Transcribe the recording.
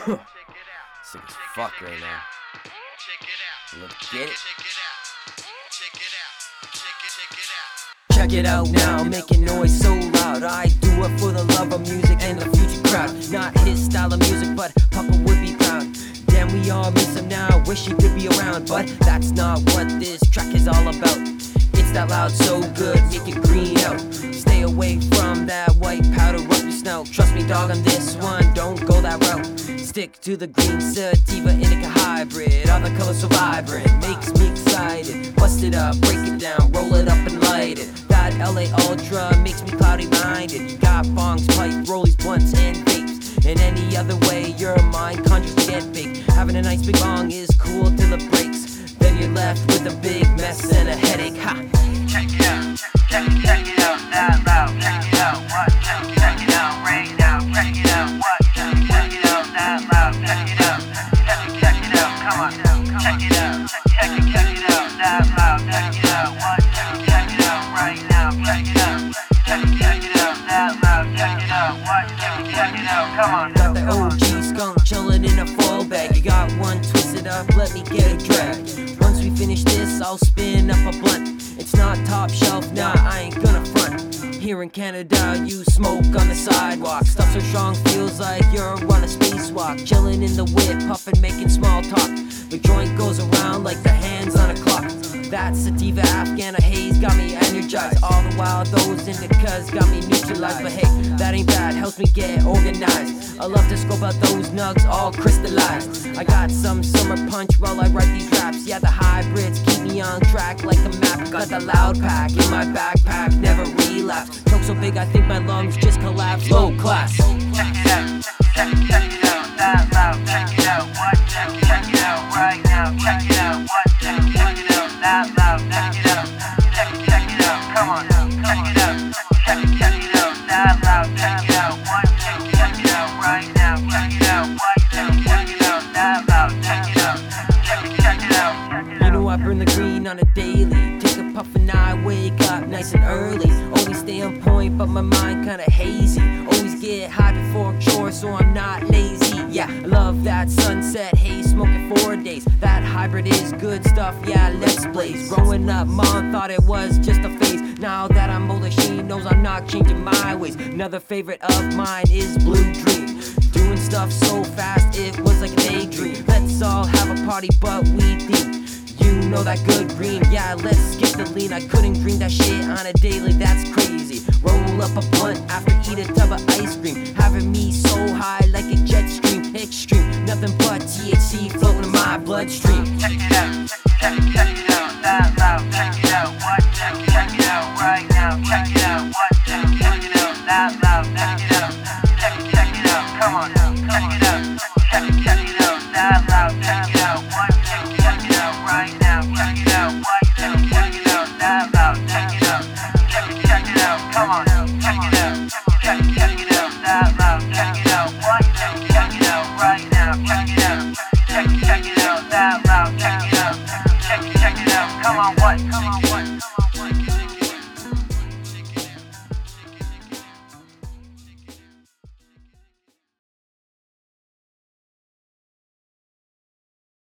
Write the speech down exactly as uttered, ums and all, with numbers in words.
Sick as fuck right now. Let's get it. Check it out now, making noise so loud. I do it for the love of music and the future crowd. Not his style of music, but Papa would be proud. Damn, we all miss him now, wish he could be around. But that's not what this track is all about. It's that loud, so good, make it green out. Stay away from that white powder up your snout. Trust me dog on this one, don't go that route. Stick to the green sativa indica hybrid. All the colors so vibrant, makes me excited. Bust it up, break it down, roll it up and light it. That L A Ultra makes me cloudy minded. Got bongs, pipe, rollies, blunts, and vapes. In any other way, your mind conjures to get big. Having a nice big bong is cool till it breaks. Then you're left with a big mess and a headache. Ha! Check it out, check it, check it out, that loud. Check it out, what? Check it, check it out, right now. Check it out, what? Check it, check it out, that loud. Check it out, check it, check it out, come on. Check it out, check it, check it out, that loud. Check it out, what? Check it, check it out, right now. Check it out, check it, check it out, that loud. Check it out, what? Check it, check it out, come on. Got the O G skunk chillin' in a full bag. You got one, twist it up, let me get a drag. Once we finish this, I'll spin up a blunt. It's not top shelf, nah, I ain't gonna front. Here in Canada, you smoke on the sidewalk. Stuff so strong, feels like you're on a spacewalk. Chillin' in the whip, puffin', making small talk. The joint goes around like the hands on a clock. That sativa Afghana haze got me energized. All the while those indicas got me neutralized. But hey, that ain't bad, helps me get organized. I love to scope out those nugs all crystallized. I got some summer punch while I write these raps. Yeah, the hybrids keep me on track like a map. Got the loud pack in my backpack, never relapse. Choke so big I think my lungs just collapse. Low class. Check it out, check it, check it out, that loud. Check it out, what? Check it, check it out, right now. Check it out, what? Check it, check it out, that loud. Check it out, check it, check it out, come on. Check it out, check it, check it out, that loud. Check it out, what? Check it, check it out, right now. Check it out, what? Check it, check it out, that loud. Check it out, check it, check it out. You know I burn the green on a daily. Take a puff and I wake up nice and early. Always stay on point, but my mind kinda hazy. Always get high before chores, so I'm not lazy. Yeah, I love that sunset haze, smoking four days. That hybrid is good stuff, yeah, let's blaze. Growing up, mom thought it was just a phase. Now that I'm older, she knows I'm not changing my ways. Another favorite of mine is Blue Dream. Doing stuff so fast, it was like a daydream. Let's all have a party, but we theme. You know that good green, yeah, let's skip the lean. I couldn't drink that shit on a daily, that's crazy. Roll up a blunt after eat a tub of ice cream. Having me so high like a jet stream, extreme. Nothing but T H C floating in my bloodstream. Check it out, check it, check it out, that loud. Check it out, what? Check it, check it out, right now. Check it out, what? Check it, check it out, that loud. Check it out, check it, check it out, come on. Check it out, check it, check it out, that loud. Check it out, what? Check it, check it out, right now. Check it out, what? Check it, check it out, that loud. Check it out, check it, check it out, come on. Check it out, check it, check it out, that loud. Check it out, what? Check it, check it out, right now. Check it out, check it, check it out, that loud. Check it out, check it, check it out, come on, what?